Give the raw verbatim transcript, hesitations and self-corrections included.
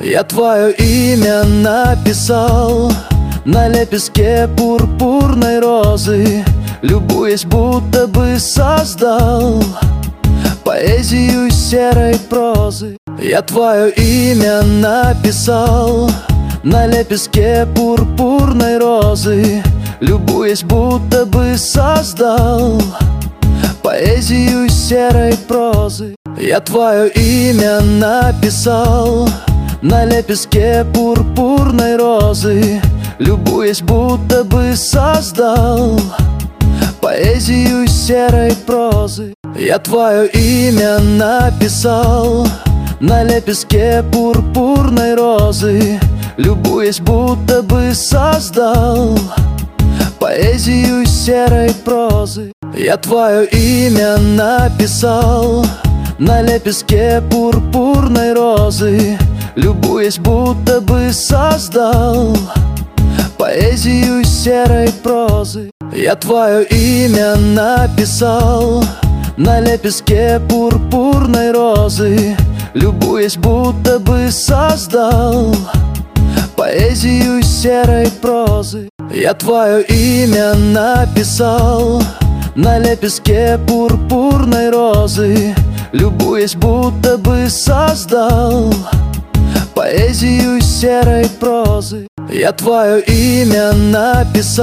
Я твое имя написал на лепестке пурпурной розы, любуясь, будто бы создал поэзию серой прозы. Я твое имя написал на лепестке пурпурной розы, любуясь, будто бы создал поэзию серой прозы. Я твое имя написал на лепестке пурпурной розы, любуясь, будто бы создал поэзию серой прозы. Я твое имя написал на лепестке пурпурной розы, любуясь, будто бы создал поэзию серой прозы. Я твое имя написал на лепестке пурпурной розы, любуясь, будто бы создал поэзию серой прозы. Я твое имя написал на лепестке пурпурной розы, любуясь, будто бы создал поэзию серой прозы. Я твое имя написал на лепестке пурпурной розы, любуясь, будто бы создал поэзию серой прозы. Я твое имя написал